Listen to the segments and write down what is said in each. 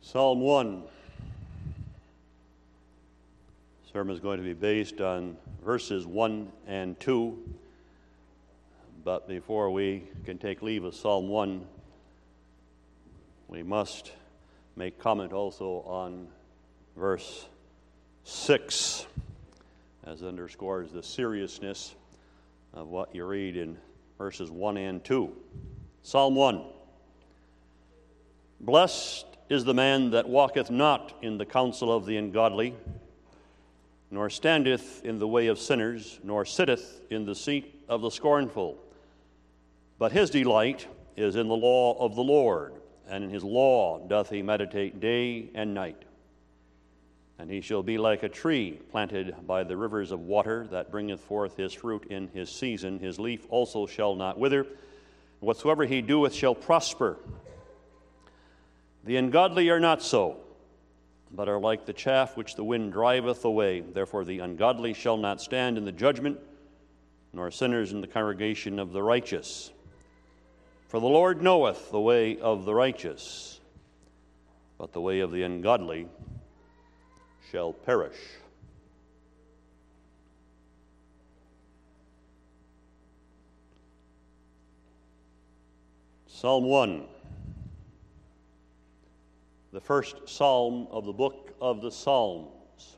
Psalm 1. The sermon is going to be based on verses 1 and 2. But before we can take leave of Psalm 1, we must make comment also on verse 6, as it underscores the seriousness of what you read in verses 1 and 2. Psalm 1. Blessed is the man that walketh not in the counsel of the ungodly, nor standeth in the way of sinners, nor sitteth in the seat of the scornful. But his delight is in the law of the Lord, and in his law doth he meditate day and night. And he shall be like a tree planted by the rivers of water, that bringeth forth his fruit in his season. His leaf also shall not wither. Whatsoever he doeth shall prosper. The ungodly are not so, but are like the chaff which the wind driveth away. Therefore the ungodly shall not stand in the judgment, nor sinners in the congregation of the righteous. For the Lord knoweth the way of the righteous, but the way of the ungodly shall perish. Psalm 1. The first psalm of the book of the Psalms.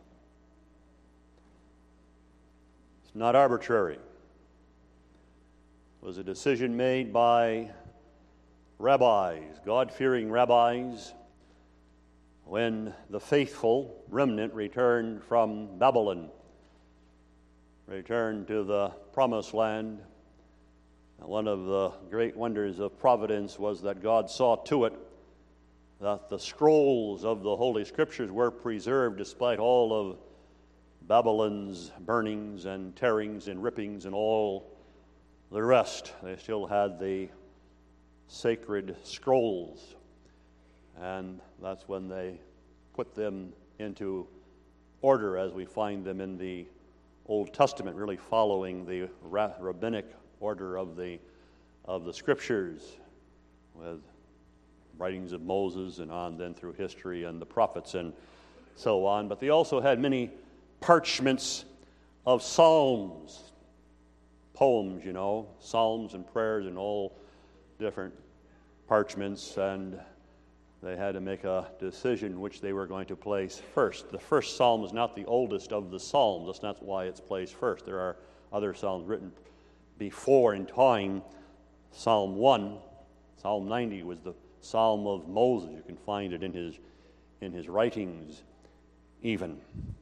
It's not arbitrary. It was a decision made by rabbis, God-fearing rabbis, when the faithful remnant returned from Babylon, returned to the promised land. And one of the great wonders of providence was that God saw to it that the scrolls of the Holy Scriptures were preserved despite all of Babylon's burnings and tearings and rippings and all the rest. They still had the sacred scrolls, and that's when they put them into order as we find them in the Old Testament, really following the rabbinic order of the Scriptures, with writings of Moses and on then through history and the prophets and so on. But they also had many parchments of psalms, poems, psalms and prayers and all different parchments, and they had to make a decision which they were going to place first. The first psalm is not the oldest of the psalms. That's not why it's placed first. There are other psalms written before in time. Psalm 1, Psalm 90 was the Psalm of Moses. You can find it in his writings even.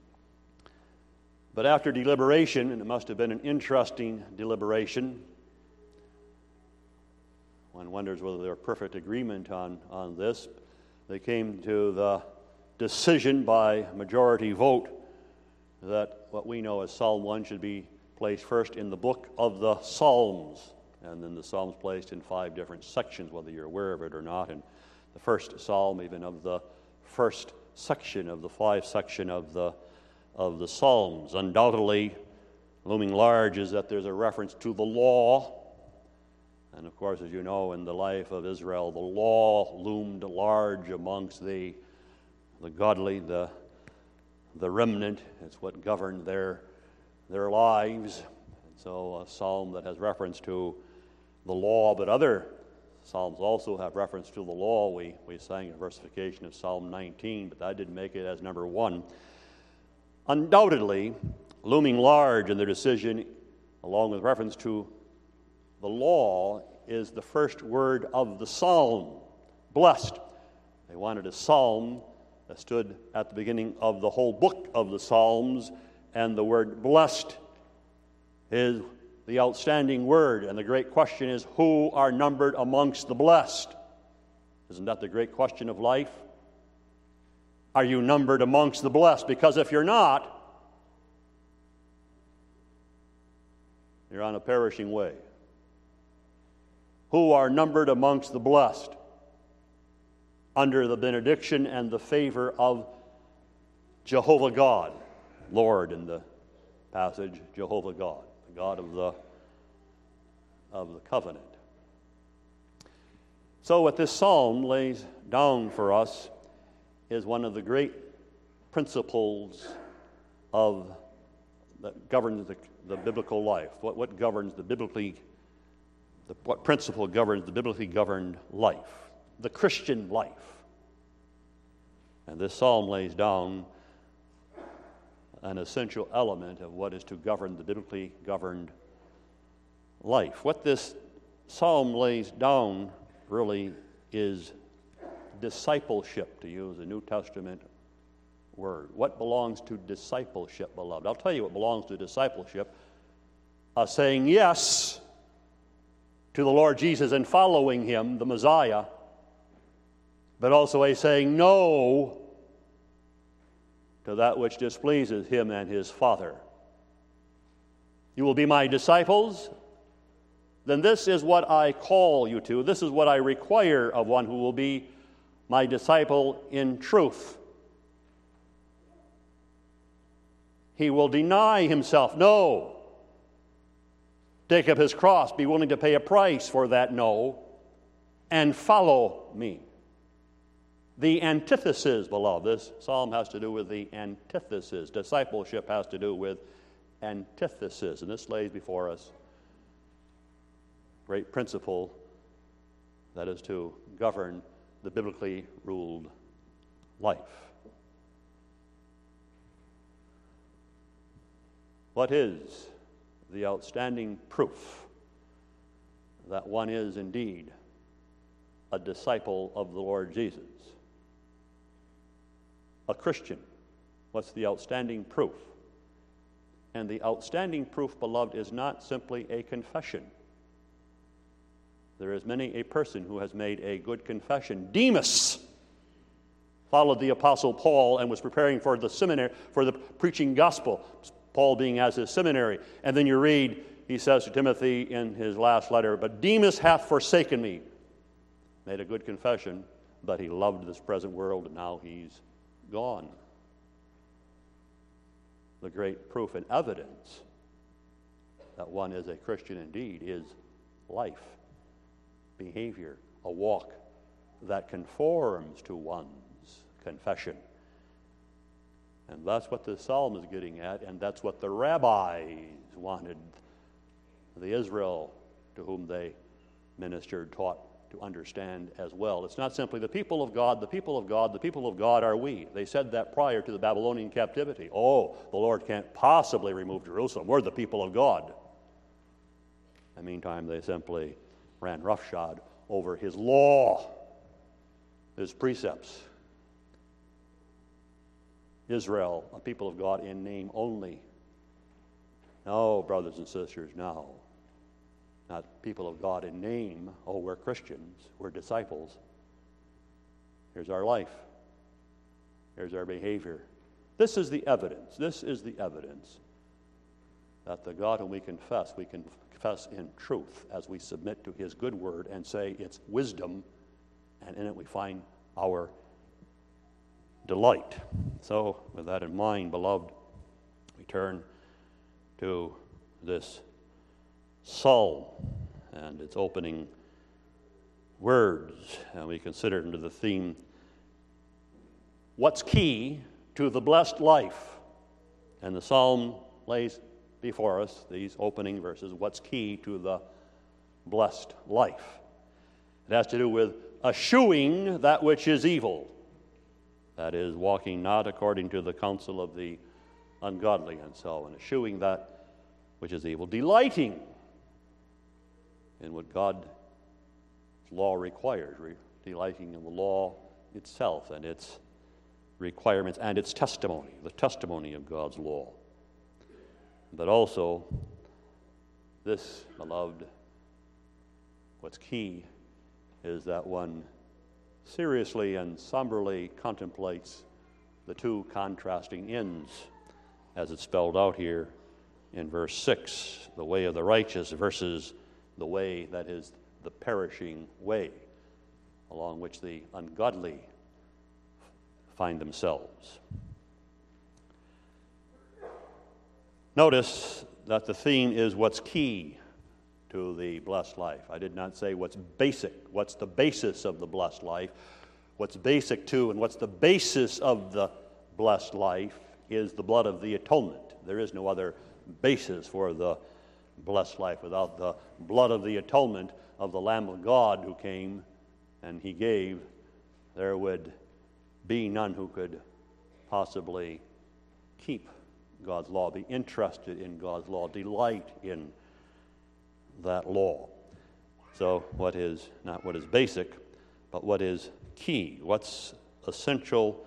But after deliberation, and it must have been an interesting deliberation, one wonders whether there was perfect agreement on this, they came to the decision by majority vote that what we know as Psalm 1 should be placed first in the book of the Psalms. And then the Psalms placed in 5 different sections, whether you're aware of it or not. And the first Psalm, even of the first section of the 5 section of the Psalms, undoubtedly looming large is that there's a reference to the law. And of course, as you know, in the life of Israel, the law loomed large amongst the godly, the remnant. It's what governed their lives. And so a psalm that has reference to the law, but other psalms also have reference to the law. We sang a versification of Psalm 19, but that didn't make it as number 1. Undoubtedly, looming large in their decision, along with reference to the law, is the first word of the psalm, blessed. They wanted a psalm that stood at the beginning of the whole book of the Psalms, and the word blessed is the outstanding word. And the great question is, who are numbered amongst the blessed? Isn't that the great question of life? Are you numbered amongst the blessed? Because if you're not, you're on a perishing way. Who are numbered amongst the blessed under the benediction and the favor of Jehovah God, Lord in the passage, Jehovah God, the God of the covenant. So what this psalm lays down for us is one of the great principles that governs the biblical life. What governs what principle governs the biblically governed life? The Christian life. And this psalm lays down an essential element of what is to govern the biblically governed life. What this psalm lays down really is discipleship, to use a New Testament word. What belongs to discipleship, beloved? I'll tell you what belongs to discipleship. Saying yes to the Lord Jesus and following Him, the Messiah, but also a saying no to that which displeases Him and His Father. You will be my disciples, then this is what I call you to. This is what I require of one who will be my disciple in truth. He will deny himself, no. Take up his cross, be willing to pay a price for that no, and follow me. The antithesis, beloved, this psalm has to do with the antithesis. Discipleship has to do with antithesis, and this lays before us a great principle that is to govern the biblically ruled life. What is the outstanding proof that one is indeed a disciple of the Lord Jesus? A Christian. What's the outstanding proof? And the outstanding proof, beloved, is not simply a confession. There is many a person who has made a good confession. Demas followed the Apostle Paul and was preparing for the seminary, for the preaching gospel, Paul being as his seminary. And then you read, he says to Timothy in his last letter, "But Demas hath forsaken me." Made a good confession, but he loved this present world, and now he's gone. The great proof and evidence that one is a Christian indeed is life, behavior, a walk that conforms to one's confession. And that's what the psalm is getting at, and that's what the rabbis wanted the Israel to whom they ministered, taught to understand as well. It's not simply the people of God, the people of God, the people of God are we. They said that prior to the Babylonian captivity. Oh, the Lord can't possibly remove Jerusalem. We're the people of God. In the meantime, they simply ran roughshod over His law, His precepts. Israel, a people of God in name only. No, brothers and sisters, no. Not people of God in name. Oh, we're Christians. We're disciples. Here's our life. Here's our behavior. This is the evidence. This is the evidence that the God whom we confess in truth as we submit to His good word and say it's wisdom, and in it we find our delight. So, with that in mind, beloved, we turn to this psalm and its opening words, and we consider under the theme, what's key to the blessed life? And the psalm lays before us these opening verses, what's key to the blessed life? It has to do with eschewing that which is evil. That is, walking not according to the counsel of the ungodly, and so on. Eschewing that which is evil. Delighting in what God's law requires. Delighting in the law itself and its requirements and its testimony. The testimony of God's law. But also, this, beloved, what's key is that one seriously and somberly contemplates the two contrasting ends, as it's spelled out here in verse 6, the way of the righteous versus the way that is the perishing way, along which the ungodly find themselves. Notice that the theme is what's key to the blessed life. I did not say what's basic, what's the basis of the blessed life. what's basic to and what's the basis of the blessed life is the blood of the atonement. There is no other basis for the blessed life without the blood of the atonement of the Lamb of God who came and he gave. There would be none who could possibly keep God's law, be interested in God's law, delight in that law. So what is not what is basic, but what is key, what's essential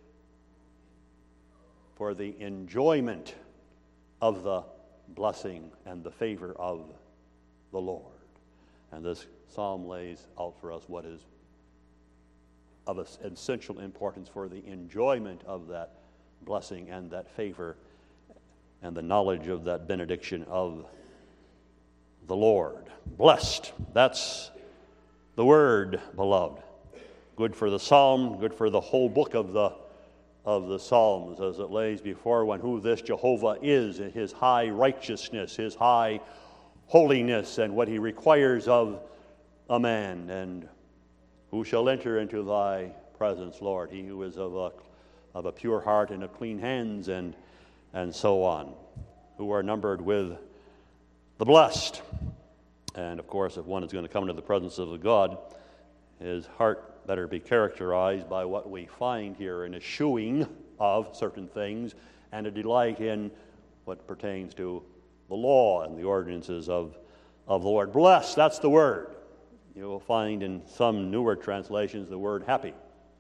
for the enjoyment of the blessing and the favor of the Lord. And this psalm lays out for us what is of essential importance for the enjoyment of that blessing and that favor and the knowledge of that benediction of the Lord. Blessed, that's the word, beloved. Good for the psalm, good for the whole book of the Psalms, as it lays before one who this Jehovah is, his high righteousness, his high holiness, and what he requires of a man. And who shall enter into thy presence, Lord? He who is of a pure heart and of clean hands, and so on, who are numbered with the blessed. And of course, if one is going to come into the presence of the God, his heart better be characterized by what we find here in eschewing of certain things and a delight in what pertains to the law and the ordinances of the Lord. Blessed, that's the word. You will find in some newer translations the word happy.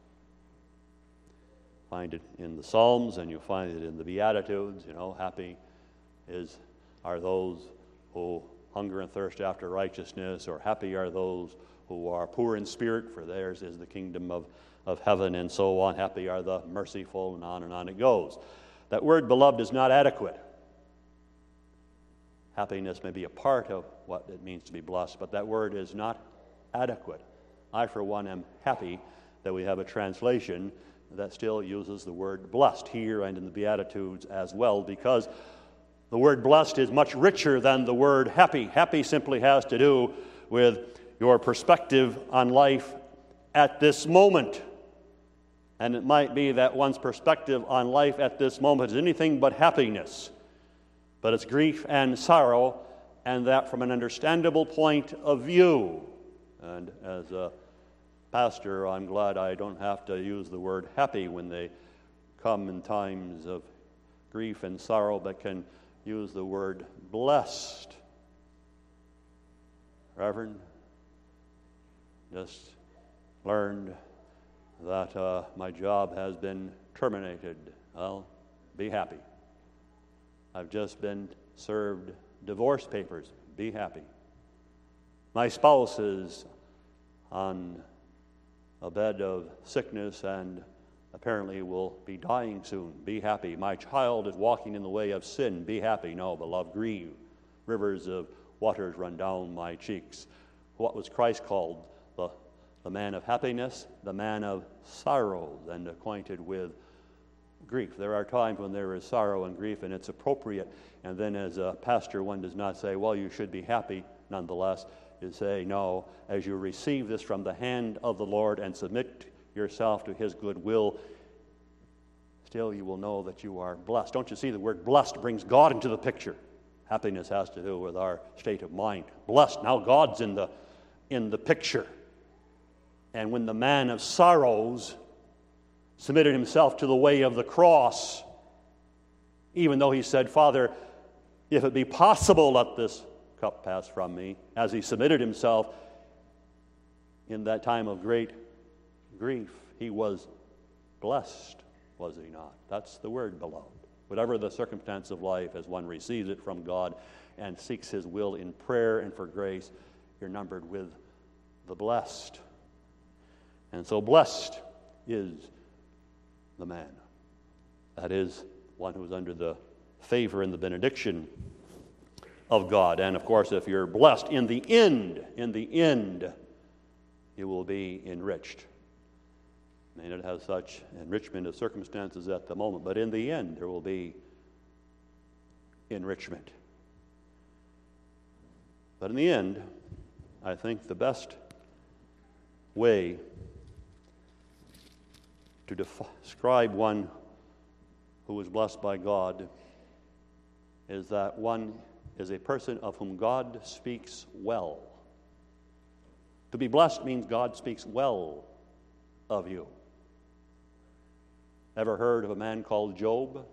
Find it in the Psalms and you find it in the Beatitudes. Happy are those who hunger and thirst after righteousness, or happy are those who are poor in spirit, for theirs is the kingdom of heaven, and so on. Happy are the merciful, and on it goes. That word, beloved, is not adequate. Happiness may be a part of what it means to be blessed, but that word is not adequate. I, for one, am happy that we have a translation that still uses the word blessed here and in the Beatitudes as well, because the word blessed is much richer than the word happy. Happy simply has to do with your perspective on life at this moment. And it might be that one's perspective on life at this moment is anything but happiness, but it's grief and sorrow, and that from an understandable point of view. And as a pastor, I'm glad I don't have to use the word happy when they come in times of grief and sorrow, but can use the word blessed. Reverend, just learned that my job has been terminated. Well, be happy. I've just been served divorce papers. Be happy. My spouse is on a bed of sickness and apparently will be dying soon. Be happy. My child is walking in the way of sin. Be happy. No, beloved, grieve. Rivers of waters run down my cheeks. What was Christ called? The man of happiness, the man of sorrows, and acquainted with grief. There are times when there is sorrow and grief, and it's appropriate. And then as a pastor, one does not say, well, you should be happy nonetheless. You say, no, as you receive this from the hand of the Lord and submit yourself to his good will, still you will know that you are blessed. Don't you see the word blessed brings God into the picture? Happiness has to do with our state of mind. Blessed, now God's in the picture. And when the man of sorrows submitted himself to the way of the cross, even though he said, Father, if it be possible, let this cup pass from me, as he submitted himself in that time of great grief, he was blessed, was he not? That's the word, beloved. Whatever the circumstance of life, as one receives it from God and seeks his will in prayer and for grace, you're numbered with the blessed. And so blessed is the man. That is one who is under the favor and the benediction of God. And of course, if you're blessed in the end, you will be enriched. May not have such enrichment of circumstances at the moment, but in the end there will be enrichment. But in the end, I think the best way to describe one who is blessed by God is that one is a person of whom God speaks well. To be blessed means God speaks well of you. Ever heard of a man called Job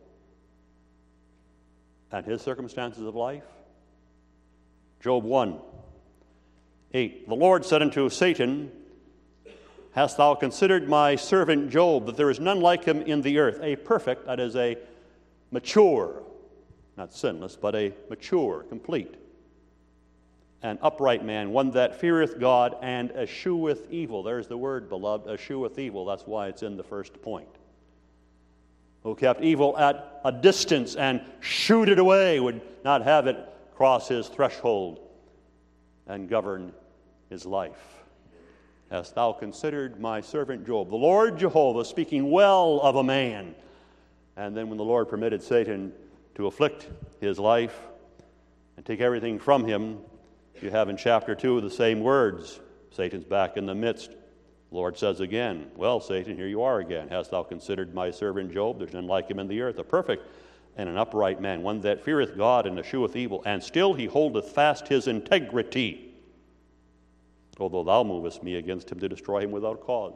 and his circumstances of life? Job 1:8. The Lord said unto Satan, Hast thou considered my servant Job, that there is none like him in the earth, a perfect, that is a mature, not sinless, but a mature, complete, an upright man, one that feareth God and escheweth evil. There's the word, beloved, escheweth evil. That's why it's in the first point. Who kept evil at a distance and shooed it away, would not have it cross his threshold and govern his life. Hast thou considered my servant Job? The Lord Jehovah speaking well of a man. And then when the Lord permitted Satan to afflict his life and take everything from him, you have in chapter 2 the same words. Satan's back in the midst. The Lord says again, Well, Satan, here you are again. Hast thou considered my servant Job? There's none like him in the earth, a perfect and an upright man, one that feareth God and escheweth evil, and still he holdeth fast his integrity. Although thou movest me against him to destroy him without cause.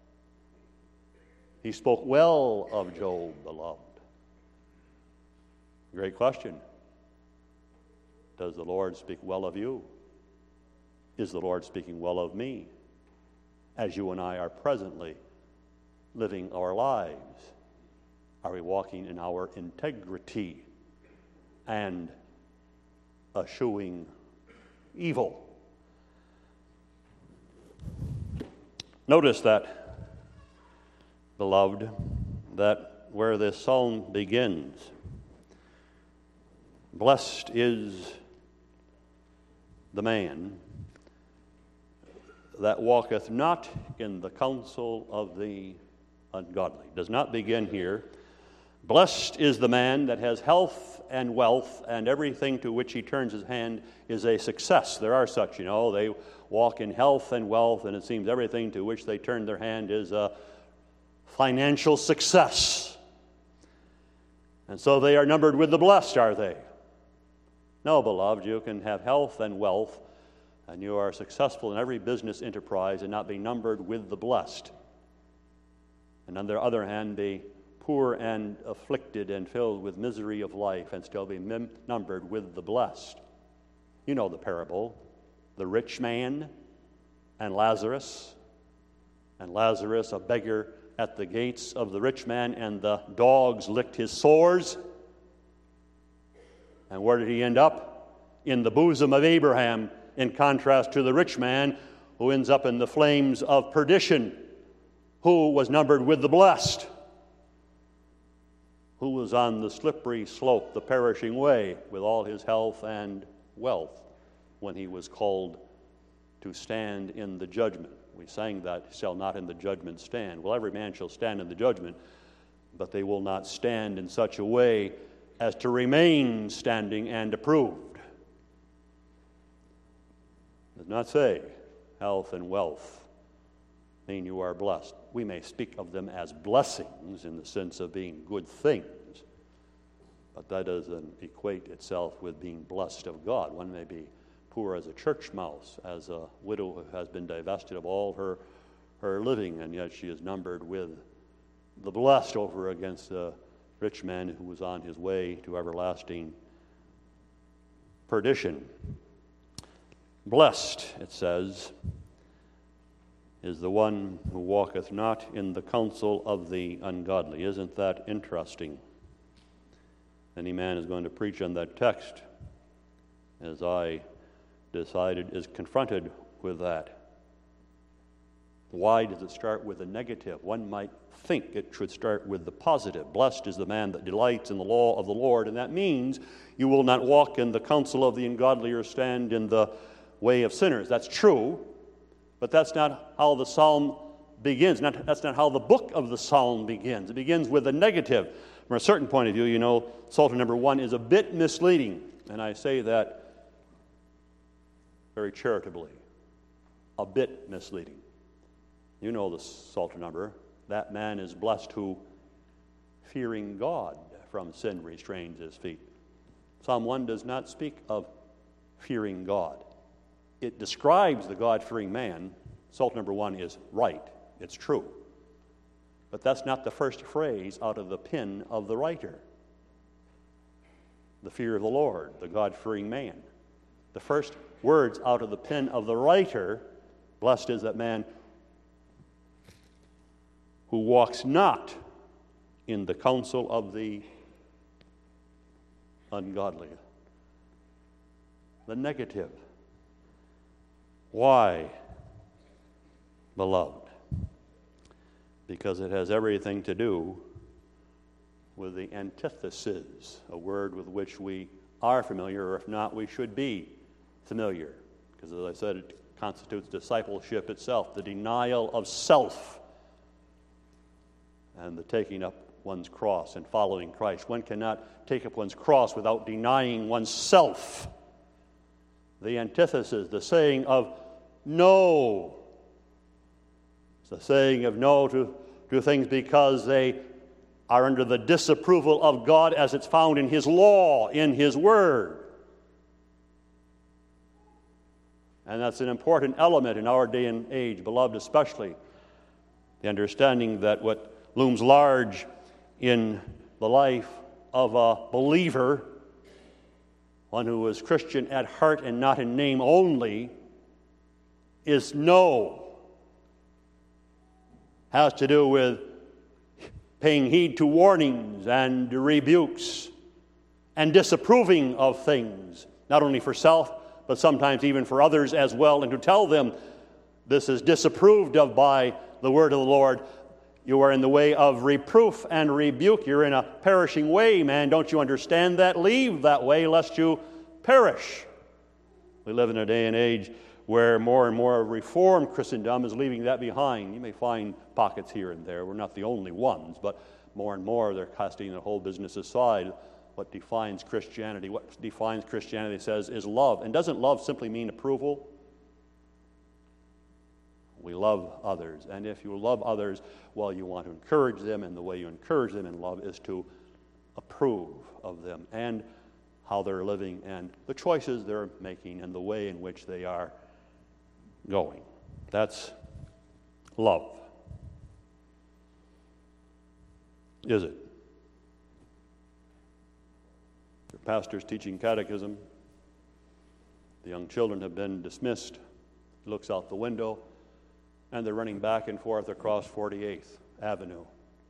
He spoke well of Job, beloved. Great question. Does the Lord speak well of you? Is the Lord speaking well of me? As you and I are presently living our lives, are we walking in our integrity and eschewing evil? Notice that, beloved, that where this psalm begins, blessed is the man that walketh not in the counsel of the ungodly. It does not begin here. Blessed is the man that has health and wealth, and everything to which he turns his hand is a success. There are such, they walk in health and wealth, and it seems everything to which they turn their hand is a financial success. And so they are numbered with the blessed, are they? No, beloved, you can have health and wealth, and you are successful in every business enterprise and not be numbered with the blessed. And on the other hand, be poor and afflicted and filled with misery of life and still be numbered with the blessed. You know the parable, the rich man and Lazarus, a beggar at the gates of the rich man, and the dogs licked his sores. And where did he end up? In the bosom of Abraham, in contrast to the rich man who ends up in the flames of perdition, who was numbered with the blessed, who was on the slippery slope, the perishing way, with all his health and wealth, when he was called to stand in the judgment. We sang that, shall not in the judgment stand. Well, every man shall stand in the judgment, but they will not stand in such a way as to remain standing and approved. It does not say health and wealth mean you are blessed. We may speak of them as blessings in the sense of being good things, but that doesn't equate itself with being blessed of God. One may be poor as a church mouse, as a widow who has been divested of all her living, and yet she is numbered with the blessed over against the rich man who was on his way to everlasting perdition. Blessed, it says, is the one who walketh not in the counsel of the ungodly. Isn't that interesting? Any man is going to preach on that text, as I decided, is confronted with that. Why does it start with a negative? One might think it should start with the positive. Blessed is the man that delights in the law of the Lord, and that means you will not walk in the counsel of the ungodly or stand in the way of sinners. That's true, but that's not how the psalm begins. That's not how the book of the psalm begins. It begins with a negative. From a certain point of view, Psalter number 1 is a bit misleading, and I say that very charitably. A bit misleading. You know the Psalter number. that man is blessed who, fearing God, from sin restrains his feet. Psalm 1 does not speak of fearing God. It describes the God-fearing man. Salt number 1 is right. It's true. But that's not the first phrase out of the pen of the writer. The fear of the Lord, the God-fearing man. The first words out of the pen of the writer, blessed is that man who walks not in the counsel of the ungodly. The negative. Why, beloved? Because it has everything to do with the antithesis, a word with which we are familiar, or if not, we should be familiar. Because as I said, it constitutes discipleship itself, the denial of self and the taking up one's cross and following Christ. One cannot take up one's cross without denying oneself. The antithesis, the saying of no. It's the saying of no to things because they are under the disapproval of God as it's found in His law, in His Word. And that's an important element in our day and age, beloved, especially the understanding that what looms large in the life of a believer, one who is Christian at heart and not in name only, is no. Has to do with paying heed to warnings and rebukes and disapproving of things, not only for self, but sometimes even for others as well, and to tell them this is disapproved of by the word of the Lord. You are in the way of reproof and rebuke. You're in a perishing way, man. Don't you understand that? Leave that way lest you perish. We live in a day and age where more and more Reformed Christendom is leaving that behind. You may find pockets here and there. We're not the only ones, but more and more they're casting the whole business aside. What defines Christianity, says, is love. And doesn't love simply mean approval? We love others. And if you love others, well, you want to encourage them, and the way you encourage them in love is to approve of them and how they're living and the choices they're making and the way in which they are going. That's love. Is it? Your pastor's teaching catechism. The young children have been dismissed. He looks out the window, and they're running back and forth across 48th Avenue.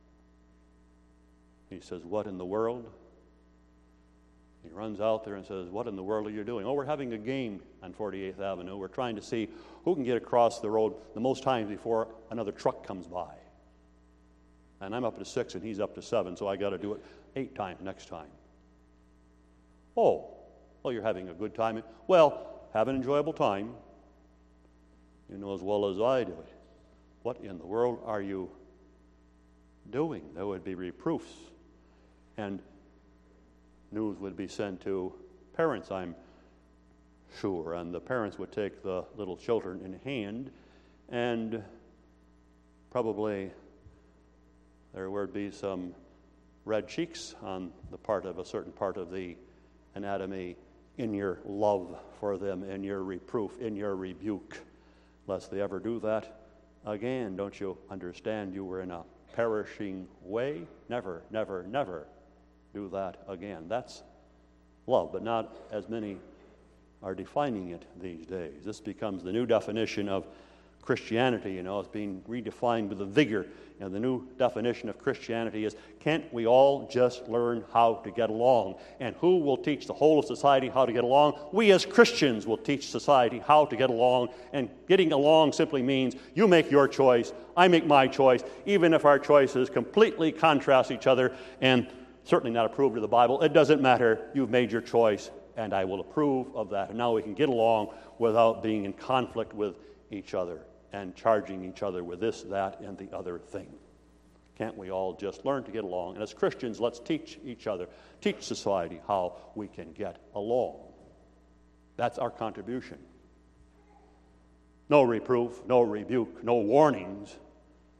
He says, "What in the world?" He runs out there and says, "What in the world are you doing?" "Oh, we're having a game on 48th Avenue. We're trying to see who can get across the road the most times before another truck comes by. And I'm up to 6 and he's up to 7, so I got to do it 8 times next time." "Oh, well, you're having a good time." "Well, have an enjoyable time. You know as well as I do it. What in the world are you doing?" There would be reproofs, and news would be sent to parents, I'm sure, and the parents would take the little children in hand, and probably there would be some red cheeks on the part of a certain part of the anatomy in your love for them, in your reproof, in your rebuke, lest they ever do that again. Don't you understand you were in a perishing way? Never, never, never do that again. That's love, but not as many are defining it these days. This becomes the new definition of Christianity. It's being redefined with a vigor. The new definition of Christianity is, can't we all just learn how to get along? And who will teach the whole of society how to get along? We as Christians will teach society how to get along. And getting along simply means you make your choice, I make my choice, even if our choices completely contrast each other and certainly not approved of the Bible. It doesn't matter. You've made your choice, and I will approve of that. And now we can get along without being in conflict with each other and charging each other with this, that, and the other thing. Can't we all just learn to get along? And as Christians, let's teach each other, teach society how we can get along. That's our contribution. No reproof, no rebuke, no warnings,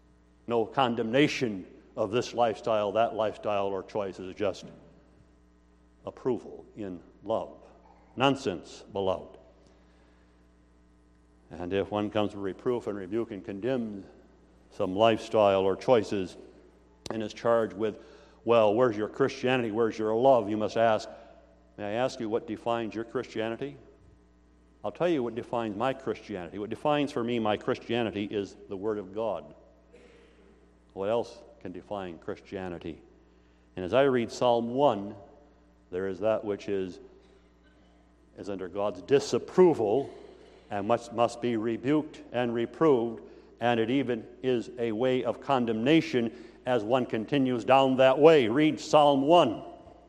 no condemnation of this lifestyle, that lifestyle, or choice. Is just approval in love. Nonsense, beloved. And if one comes to reproof and rebuke and condemn some lifestyle or choices and is charged with, well, where's your Christianity? Where's your love? You must ask, may I ask you what defines your Christianity? I'll tell you what defines my Christianity. What defines for me my Christianity is the Word of God. What else can define Christianity? And as I read Psalm 1, there is that which is under God's disapproval and must be rebuked and reproved, and it even is a way of condemnation as one continues down that way. Read Psalm 1.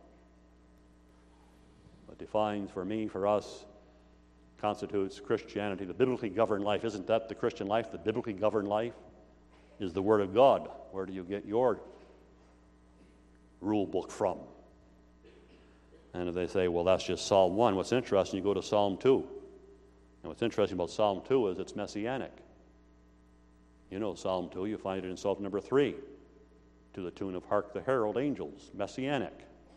What defines for me, for us, constitutes Christianity, the biblically governed life. Isn't that the Christian life? The biblically governed life is the Word of God. Where do you get your rule book from? And if they say, well, that's just Psalm 1, what's interesting, you go to Psalm 2. And what's interesting about Psalm 2 is it's messianic. You know Psalm 2, you find it in Psalm number 3, to the tune of Hark the Herald Angels, messianic.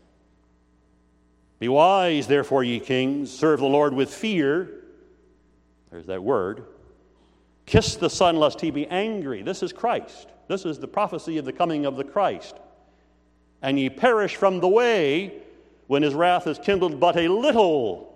Be wise, therefore, ye kings, serve the Lord with fear. There's that word. Kiss the Son, lest he be angry. This is Christ. This is the prophecy of the coming of the Christ. And ye perish from the way when his wrath is kindled but a little.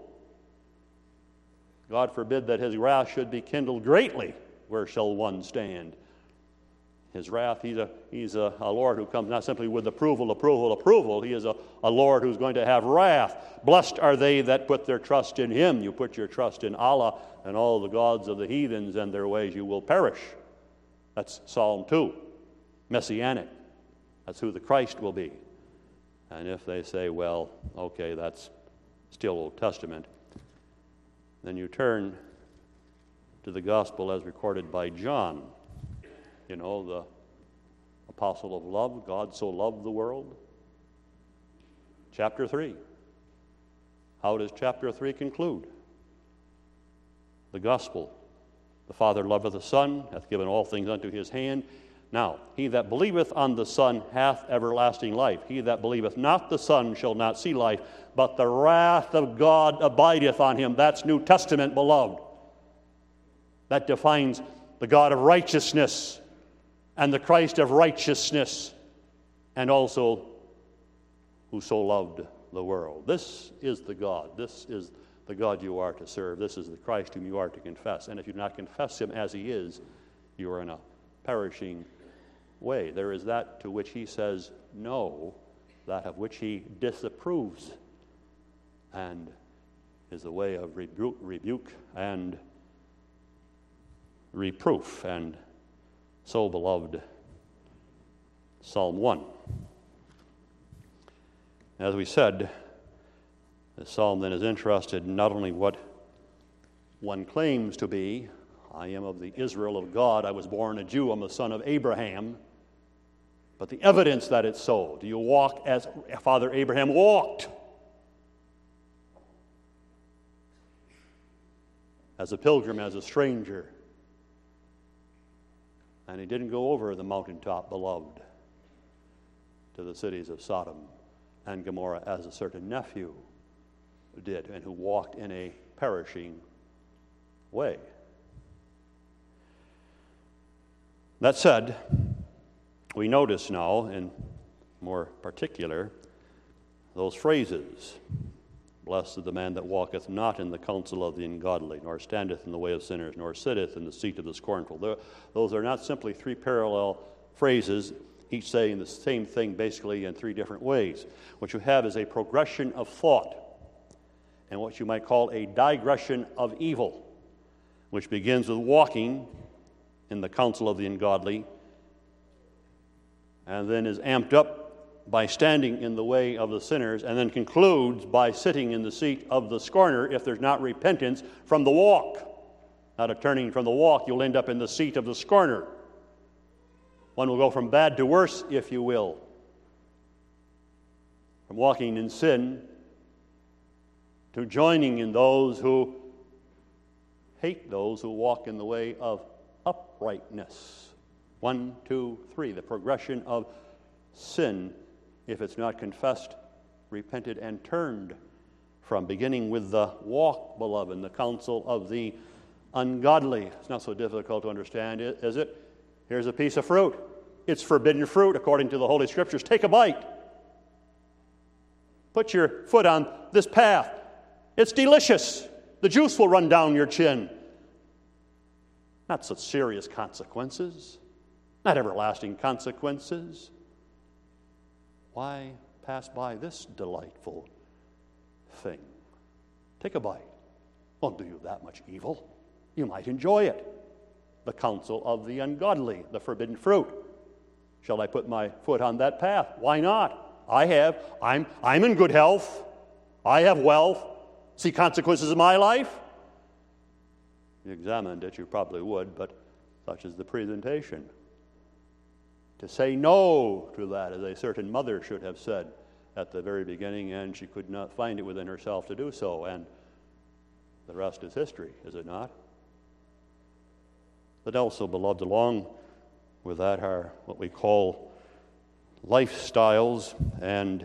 God forbid that his wrath should be kindled greatly. Where shall one stand? His wrath, he's a Lord who comes not simply with approval. He is a Lord who's going to have wrath. Blessed are they that put their trust in him. You put your trust in Allah and all the gods of the heathens and their ways, you will perish. That's Psalm 2. Messianic. That's who the Christ will be. And if they say, well, okay, that's still Old Testament, then you turn to the gospel as recorded by John. You know, the apostle of love. God so loved the world. Chapter 3. How does chapter 3 conclude? The gospel. The Father loveth the Son, hath given all things unto his hand. Now, he that believeth on the Son hath everlasting life. He that believeth not the Son shall not see life, but the wrath of God abideth on him. That's New Testament, beloved. That defines the God of righteousness and the Christ of righteousness, and also who so loved the world. This is the God. This is the God you are to serve. This is the Christ whom you are to confess. And if you do not confess him as he is, you are in a perishing way. There is that to which he says no, that of which he disapproves, and is a way of rebuke and reproof. And so, beloved, Psalm 1. As we said, the psalm then is interested in not only what one claims to be. I am of the Israel of God. I was born a Jew. I'm the son of Abraham. But the evidence that it's so. Do you walk as Father Abraham walked? As a pilgrim, as a stranger. And he didn't go over the mountaintop, beloved, to the cities of Sodom and Gomorrah as a certain nephew did, and who walked in a perishing way. That said, we notice now, in more particular, those phrases. Blessed is the man that walketh not in the counsel of the ungodly, nor standeth in the way of sinners, nor sitteth in the seat of the scornful. Those are not simply three parallel phrases, each saying the same thing basically in three different ways. What you have is a progression of thought, and what you might call a digression of evil, which begins with walking in the counsel of the ungodly, and then is amped up by standing in the way of the sinners, and then concludes by sitting in the seat of the scorner if there's not repentance from the walk. Not a turning from the walk, you'll end up in the seat of the scorner. One will go from bad to worse, if you will. From walking in sin to joining in those who hate those who walk in the way of uprightness. 1, 2, 3. The progression of sin, if it's not confessed, repented, and turned from, beginning with the walk, beloved, and the counsel of the ungodly. It's not so difficult to understand, is it? Here's a piece of fruit. It's forbidden fruit according to the Holy Scriptures. Take a bite. Put your foot on this path. It's delicious. The juice will run down your chin. Not such serious consequences. Not everlasting consequences. Why pass by this delightful thing? Take a bite. Won't do you that much evil. You might enjoy it. The counsel of the ungodly, the forbidden fruit. Shall I put my foot on that path? Why not? I have. I'm in good health. I have wealth. See consequences of my life? If you examined it, you probably would, but such is the presentation. To say no to that, as a certain mother should have said at the very beginning, and she could not find it within herself to do so, and the rest is history, is it not? But also, beloved, along with that are what we call lifestyles and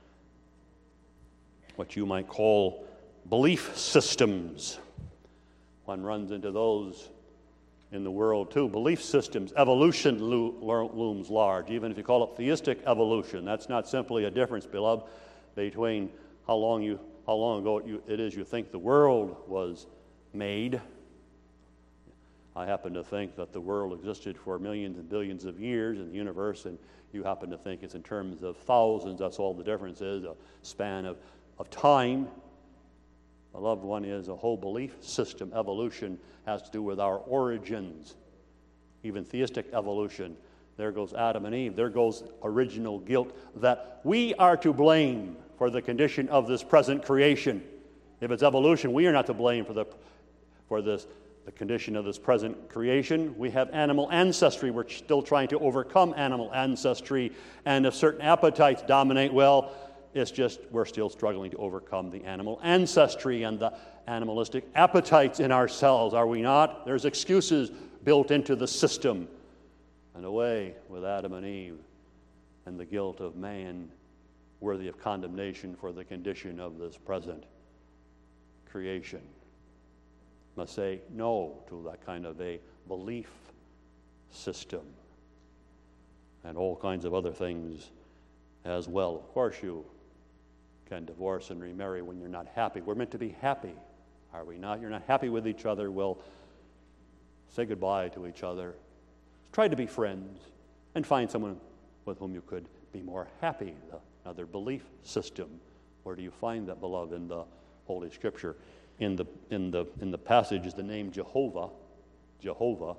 what you might call belief systems. One runs into those in the world too. Belief systems, evolution looms large, even if you call it theistic evolution. That's not simply a difference, beloved, between how long ago it is you think the world was made. I happen to think that the world existed for millions and billions of years in the universe, and you happen to think it's in terms of thousands. That's all the difference is, a span of time. The loved one is a whole belief system. Evolution has to do with our origins. Even theistic evolution. There goes Adam and Eve. There goes original guilt that we are to blame for the condition of this present creation. If it's evolution, we are not to blame for the condition of this present creation. We have animal ancestry. We're still trying to overcome animal ancestry. And if certain appetites dominate, well, it's just we're still struggling to overcome the animal ancestry and the animalistic appetites in ourselves, are we not? There's excuses built into the system. And away with Adam and Eve and the guilt of man worthy of condemnation for the condition of this present creation. Must say no to that kind of a belief system and all kinds of other things as well. Of course, you can divorce and remarry when you're not happy. We're meant to be happy, are we not? You're not happy with each other. Well, say goodbye to each other. Try to be friends and find someone with whom you could be more happy. Another belief system. Where do you find that, beloved? In the Holy Scripture. In the passage is the name Jehovah. Jehovah.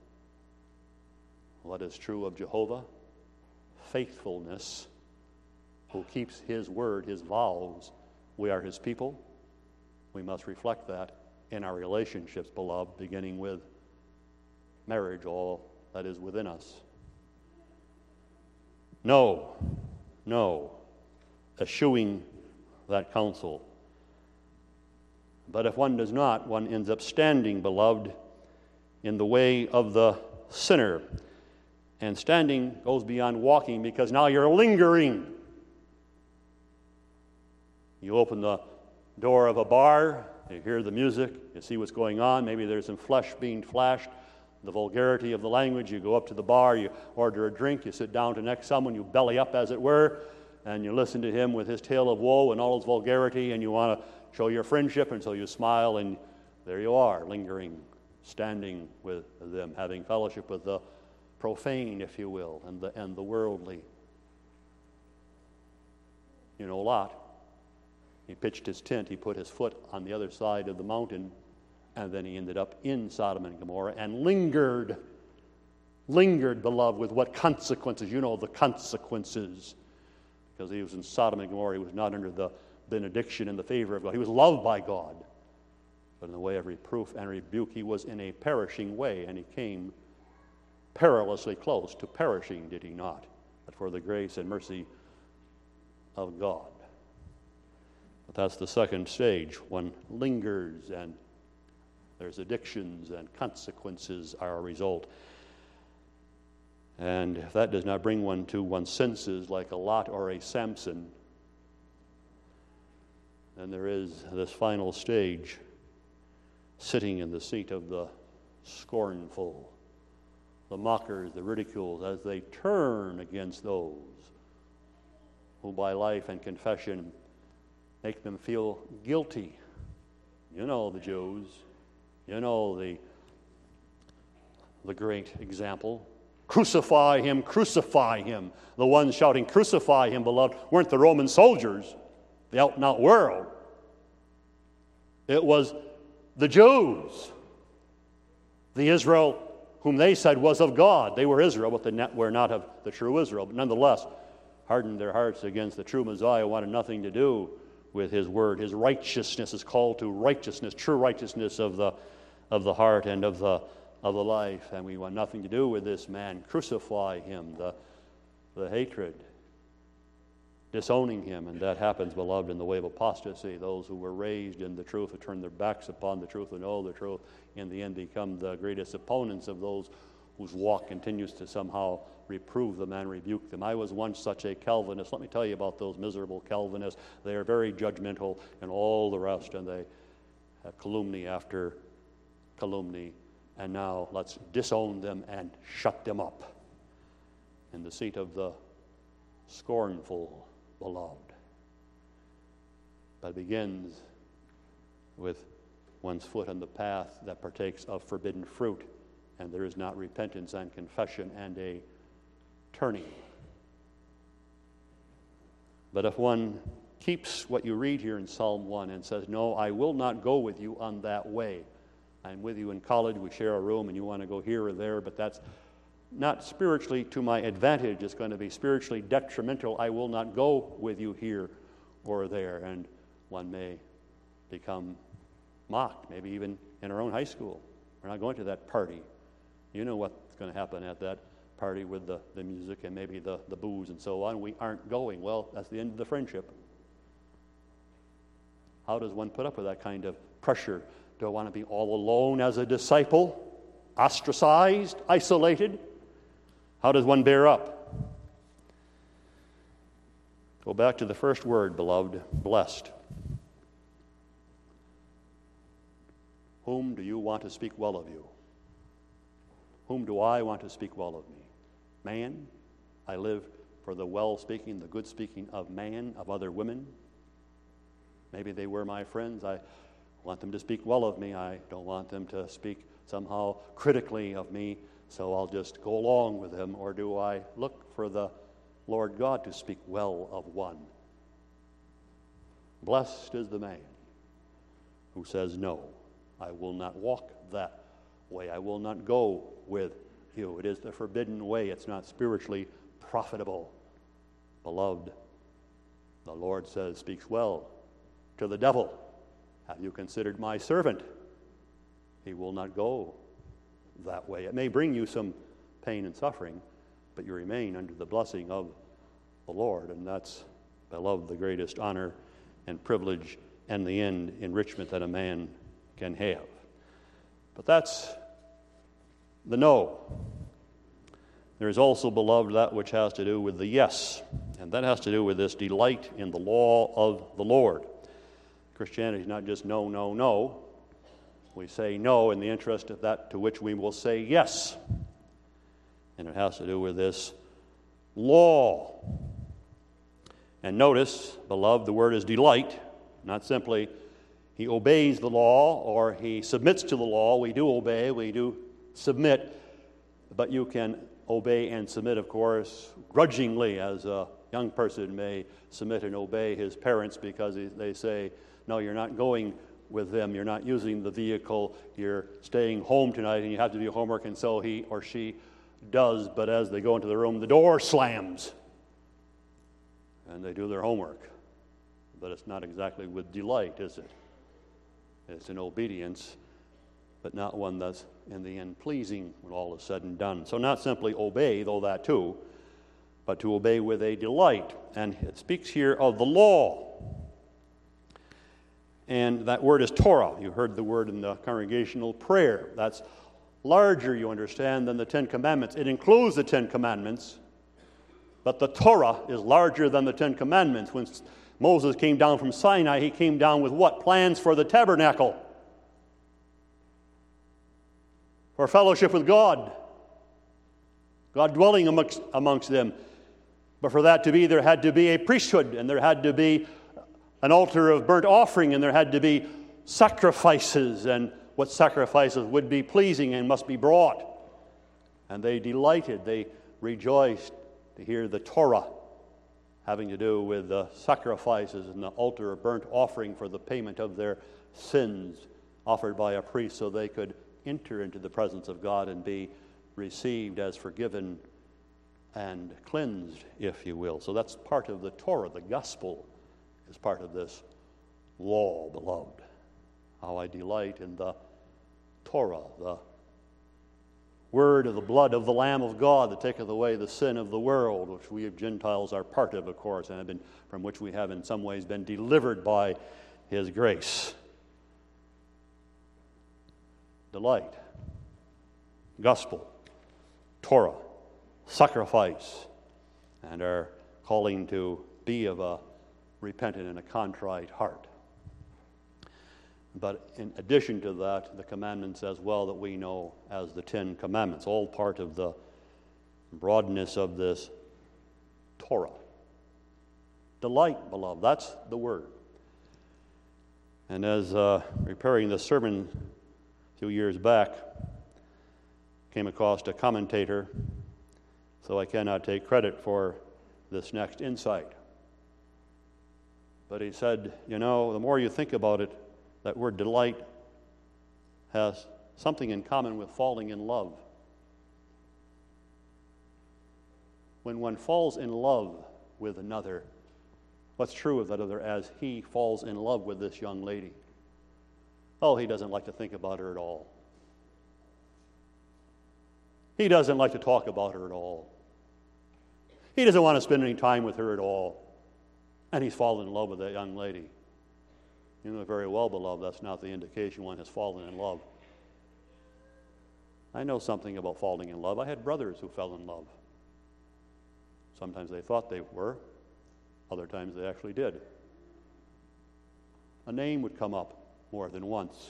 What is true of Jehovah? Faithfulness. Who keeps his word, his vows. We are his people. We must reflect that in our relationships, beloved, beginning with marriage, all that is within us. No, eschewing that counsel. But if one does not, one ends up standing, beloved, in the way of the sinner. And standing goes beyond walking because now you're lingering. You open the door of a bar, you hear the music, you see what's going on, maybe there's some flesh being flashed, the vulgarity of the language, you go up to the bar, you order a drink, you sit down to next someone, you belly up as it were, and you listen to him with his tale of woe and all his vulgarity, and you want to show your friendship, and so you smile, and there you are, lingering, standing with them, having fellowship with the profane, if you will, and the worldly. You know Lot. He pitched his tent, he put his foot on the other side of the mountain, and then he ended up in Sodom and Gomorrah and lingered, beloved, with what consequences? You know the consequences. Because he was in Sodom and Gomorrah, he was not under the benediction and the favor of God. He was loved by God. But in the way of reproof and rebuke, he was in a perishing way, and he came perilously close to perishing, did he not? But for the grace and mercy of God. But that's the second stage. One lingers, and there's addictions, and consequences are a result. And if that does not bring one to one's senses like a Lot or a Samson, then there is this final stage, sitting in the seat of the scornful, the mockers, the ridiculed, as they turn against those who by life and confession make them feel guilty. You know the Jews. You know the great example. Crucify him, crucify him. The ones shouting, crucify him, beloved, weren't the Roman soldiers, the out-and-out world. It was the Jews, the Israel whom they said was of God. They were Israel, but they were not of the true Israel. But nonetheless, hardened their hearts against the true Messiah, wanted nothing to do with his word. His righteousness is called to righteousness, true righteousness of the heart and of the life. And we want nothing to do with this man. Crucify him, the hatred, disowning him. And that happens, beloved, in the way of apostasy. Those who were raised in the truth, who turn their backs upon the truth and know the truth, in the end become the greatest opponents of those whose walk continues to somehow reprove them and rebuke them. I was once such a Calvinist. Let me tell you about those miserable Calvinists. They are very judgmental and all the rest, and they have calumny after calumny. And now let's disown them and shut them up in the seat of the scornful, beloved. But it begins with one's foot on the path that partakes of forbidden fruit, and there is not repentance and confession and a turning. But if one keeps what you read here in Psalm 1 and says, no, I will not go with you on that way. I'm with you in college, we share a room, and you want to go here or there, but that's not spiritually to my advantage. It's going to be spiritually detrimental. I will not go with you here or there. And one may become mocked, maybe even in our own high school. We're not going to that party. You know what's going to happen at that party with the music and maybe the booze and so on. We aren't going. Well, that's the end of the friendship. How does one put up with that kind of pressure? Do I want to be all alone as a disciple? Ostracized? Isolated? How does one bear up? Go back to the first word, beloved, blessed. Whom do you want to speak well of you? Whom do I want to speak well of me? Man? I live for the well-speaking, the good-speaking of man, of other women. Maybe they were my friends. I want them to speak well of me. I don't want them to speak somehow critically of me, so I'll just go along with them. Or do I look for the Lord God to speak well of one? Blessed is the man who says, no, I will not walk that way. I will not go with you. It is the forbidden way. It's not spiritually profitable. Beloved, the Lord says, speaks well to the devil. Have you considered my servant? He will not go that way. It may bring you some pain and suffering, but you remain under the blessing of the Lord, and that's, beloved, the greatest honor and privilege and the end enrichment that a man can have. But that's the no. There is also, beloved, that which has to do with the yes, and that has to do with this delight in the law of the Lord. Christianity is not just no, no, no. We say no in the interest of that to which we will say yes. And it has to do with this law. And notice, beloved, the word is delight, not simply he obeys the law or he submits to the law. We do obey, we do submit, but you can obey and submit, of course, grudgingly, as a young person may submit and obey his parents because they say, no, you're not going with them, you're not using the vehicle, you're staying home tonight and you have to do your homework, and so he or she does, but as they go into the room, the door slams and they do their homework. But it's not exactly with delight, is it? It's an obedience, but not one that's in the end pleasing when all is said and done. So not simply obey, though that too, but to obey with a delight. And it speaks here of the law. And that word is Torah. You heard the word in the congregational prayer. That's larger, you understand, than the Ten Commandments. It includes the Ten Commandments, but the Torah is larger than the Ten Commandments. When Moses came down from Sinai, he came down with what? Plans for the tabernacle, for fellowship with God, God dwelling amongst them. But for that to be, there had to be a priesthood, and there had to be an altar of burnt offering, and there had to be sacrifices, and what sacrifices would be pleasing and must be brought. And they delighted, they rejoiced to hear the Torah having to do with the sacrifices and the altar of burnt offering for the payment of their sins offered by a priest so they could enter into the presence of God and be received as forgiven and cleansed, if you will. So that's part of the Torah. The gospel is part of this law, beloved. How I delight in the Torah, the word of the blood of the Lamb of God that taketh away the sin of the world, which we Gentiles are part of course, and from which we have in some ways been delivered by His grace. Delight, gospel, Torah, sacrifice, and our calling to be of a repentant and a contrite heart. But in addition to that, the commandments as well that we know as the Ten Commandments, all part of the broadness of this Torah. Delight, beloved, that's the word. And as preparing this sermon a few years back, came across a commentator, so I cannot take credit for this next insight. But he said, the more you think about it, that word delight has something in common with falling in love. When one falls in love with another, what's true of that other as he falls in love with this young lady? Oh, he doesn't like to think about her at all. He doesn't like to talk about her at all. He doesn't want to spend any time with her at all. And he's fallen in love with that young lady. You know very well, beloved, that's not the indication one has fallen in love. I know something about falling in love. I had brothers who fell in love. Sometimes they thought they were. Other times they actually did. A name would come up more than once.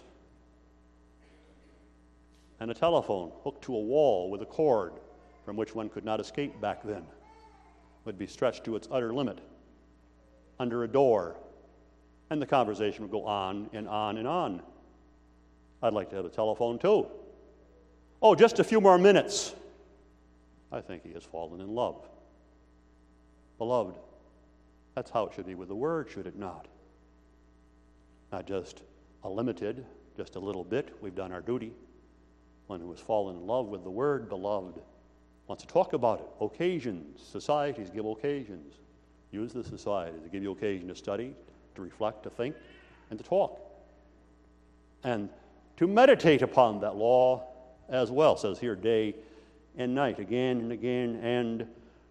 And a telephone hooked to a wall with a cord from which one could not escape back then would be stretched to its utter limit under a door. And the conversation would go on and on and on. I'd like to have a telephone too. Oh, just a few more minutes. I think he has fallen in love. Beloved, that's how it should be with the Word, should it not? Not just a limited, just a little bit. We've done our duty. One who has fallen in love with the Word, beloved, wants to talk about it. Occasions. Societies give occasions. Use the society to give you occasion to study, to reflect, to think, and to talk. And to meditate upon that law as well. It says here day and night, again and again and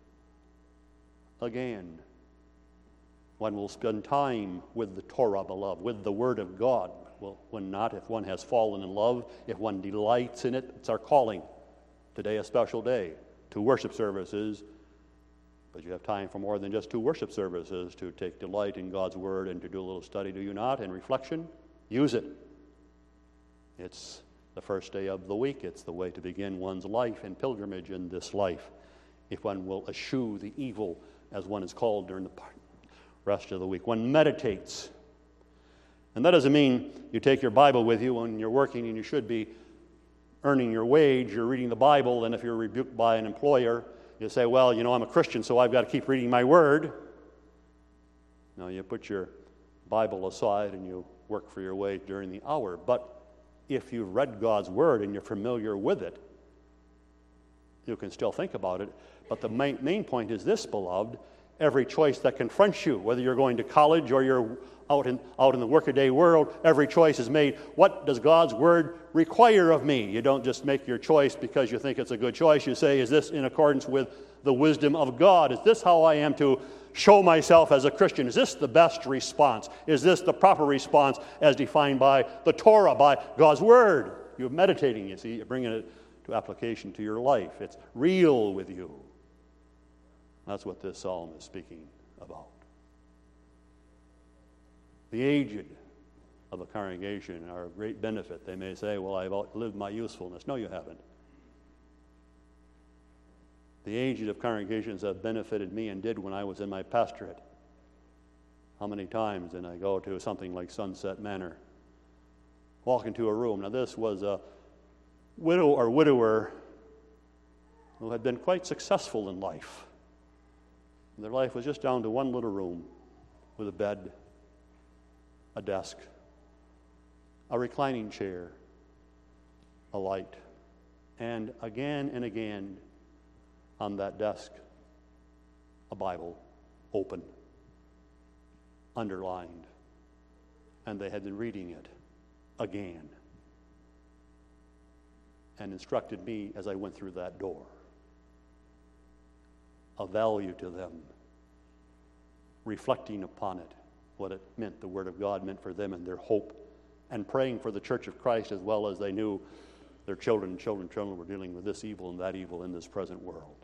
again. One will spend time with the Torah, beloved, with the Word of God. Well, when not, if one has fallen in love, if one delights in it, it's our calling. Today, a special day. 2 worship services. But you have time for more than just 2 worship services to take delight in God's Word and to do a little study, do you not? And reflection? Use it. It's the first day of the week. It's the way to begin one's life and pilgrimage in this life. If one will eschew the evil, as one is called during the rest of the week. One meditates. And that doesn't mean you take your Bible with you when you're working and you should be earning your wage. You're reading the Bible, and if you're rebuked by an employer, you say, well, I'm a Christian, so I've got to keep reading my Word. No, you put your Bible aside and you work for your wage during the hour. But if you've read God's Word and you're familiar with it, you can still think about it. But the main point is this, beloved. Every choice that confronts you, whether you're going to college or you're out in the workaday world, every choice is made. What does God's Word require of me? You don't just make your choice because you think it's a good choice. You say, is this in accordance with the wisdom of God? Is this how I am to show myself as a Christian? Is this the best response? Is this the proper response as defined by the Torah, by God's Word? You're meditating, you see. You're bringing it to application to your life. It's real with you. That's what this psalm is speaking about. The aged of a congregation are of great benefit. They may say, well, I've outlived my usefulness. No, you haven't. The aged of congregations have benefited me and did when I was in my pastorate. How many times did I go to something like Sunset Manor, walk into a room? Now, this was a widow or widower who had been quite successful in life. Their life was just down to one little room with a bed, a desk, a reclining chair, a light, and again on that desk, a Bible open, underlined, and they had been reading it again and instructed me as I went through that door. A value to them, reflecting upon it, what it meant, the Word of God meant for them and their hope, and praying for the Church of Christ as well as they knew their children were dealing with this evil and that evil in this present world.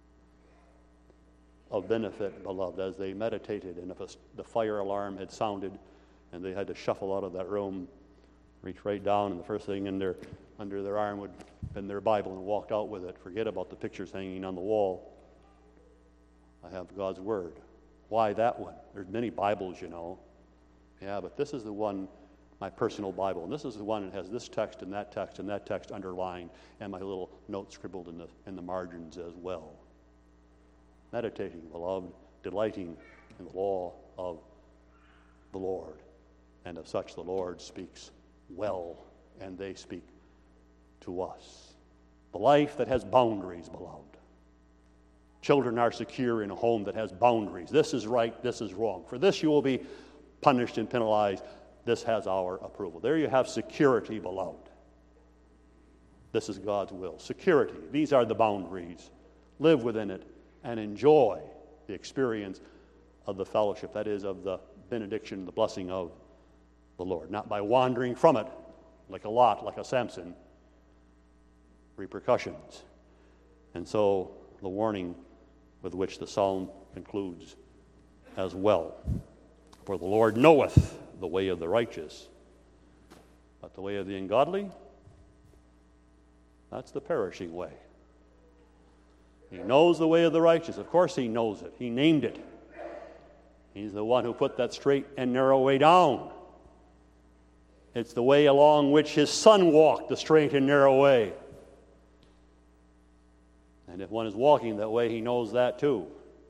Of benefit, beloved, as they meditated, and if the fire alarm had sounded and they had to shuffle out of that room, reach right down, and the first thing under their arm would have been their Bible, and walked out with it. Forget about the pictures hanging on the wall. I have God's Word. Why that one? There's many Bibles, you know. Yeah, but this is the one, my personal Bible, and this is the one that has this text and that text and that text underlined, and my little note scribbled in the margins as well. Meditating, beloved, delighting in the law of the Lord, and of such the Lord speaks well, and they speak to us. The life that has boundaries, beloved. Children are secure in a home that has boundaries. This is right, this is wrong. For this you will be punished and penalized. This has our approval. There you have security, beloved. This is God's will. Security. These are the boundaries. Live within it and enjoy the experience of the fellowship, that is, of the benediction, the blessing of the Lord. Not by wandering from it like a Lot, like a Samson. Repercussions. And so the warning with which the psalm concludes as well. For the Lord knoweth the way of the righteous, but the way of the ungodly, that's the perishing way. He knows the way of the righteous. Of course he knows it. He named it. He's the one who put that straight and narrow way down. It's the way along which his Son walked, the straight and narrow way. And if one is walking that way, he knows that too.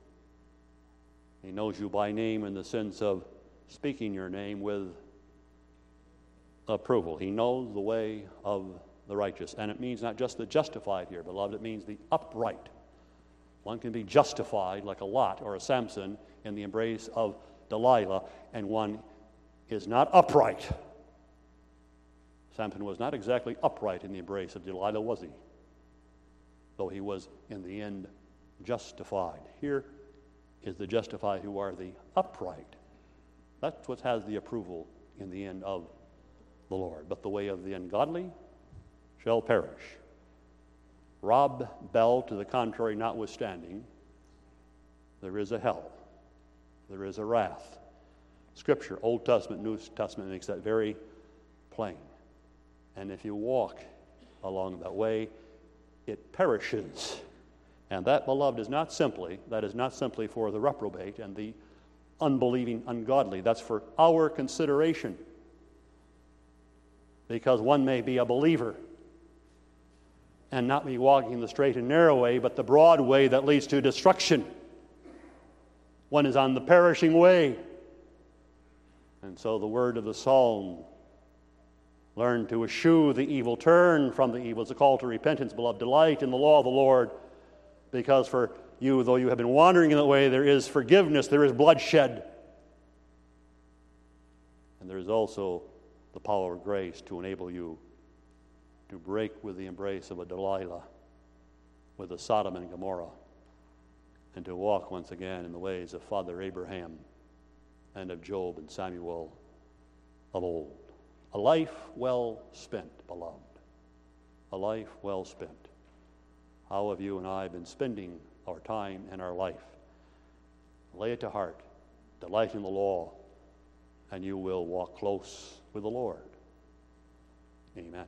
He knows you by name in the sense of speaking your name with approval. He knows the way of the righteous. And it means not just the justified here, beloved. It means the upright. One can be justified like a Lot or a Samson in the embrace of Delilah, and one is not upright. Samson was not exactly upright in the embrace of Delilah, was he? Though he was, in the end, justified. Here is the justified who are the upright. That's what has the approval in the end of the Lord. But the way of the ungodly shall perish. Rob Bell, to the contrary notwithstanding, there is a hell. There is a wrath. Scripture, Old Testament, New Testament, makes that very plain. And if you walk along that way, it perishes. And that, beloved, is not simply for the reprobate and the unbelieving ungodly. That's for our consideration. Because one may be a believer and not be walking the straight and narrow way, but the broad way that leads to destruction. One is on the perishing way. And so the word of the psalm, learn to eschew the evil, turn from the evil. It's a call to repentance, beloved. Delight in the law of the Lord, because for you, though you have been wandering in that way, there is forgiveness, there is bloodshed. And there is also the power of grace to enable you to break with the embrace of a Delilah, with a Sodom and Gomorrah, and to walk once again in the ways of Father Abraham and of Job and Samuel of old. A life well spent, beloved. a life well spent. How have you and I been spending our time and our life? Lay it to heart, delight in the law, and you will walk close with the Lord. Amen.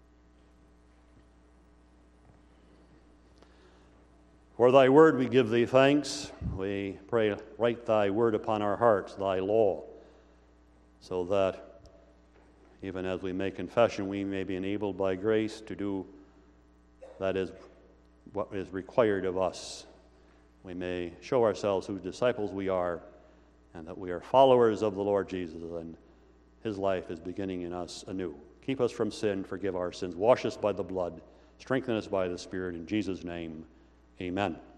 For thy word we give thee thanks. We pray, write thy word upon our hearts, thy law, so that even as we make confession, we may be enabled by grace to do that is what is required of us. We may show ourselves whose disciples we are, and that we are followers of the Lord Jesus, and his life is beginning in us anew. Keep us from sin, forgive our sins, wash us by the blood, strengthen us by the Spirit. In Jesus' name, amen.